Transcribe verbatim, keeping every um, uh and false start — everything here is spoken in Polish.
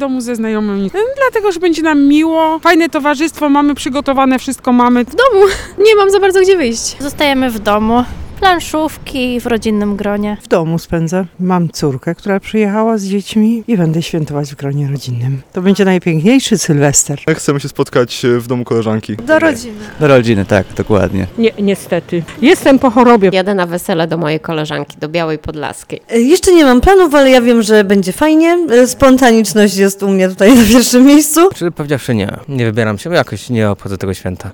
domu ze znajomymi. Dlatego, że będzie nam miło, fajne towarzystwo, mamy przygotowane, wszystko mamy. W domu nie mam za bardzo gdzie wyjść. Zostajemy w domu. Planszówki w rodzinnym gronie. W domu spędzę. Mam córkę, która przyjechała z dziećmi i będę świętować w gronie rodzinnym. To będzie najpiękniejszy Sylwester. Chcemy się spotkać w domu koleżanki. Do rodziny. Do rodziny, tak, dokładnie. Nie, niestety. Jestem po chorobie. Jadę na wesele do mojej koleżanki, do Białej Podlaskiej. Jeszcze nie mam planów, ale ja wiem, że będzie fajnie. Spontaniczność jest u mnie tutaj na pierwszym miejscu. Czy powiedziawszy nie, nie wybieram się, bo jakoś nie obchodzę tego święta.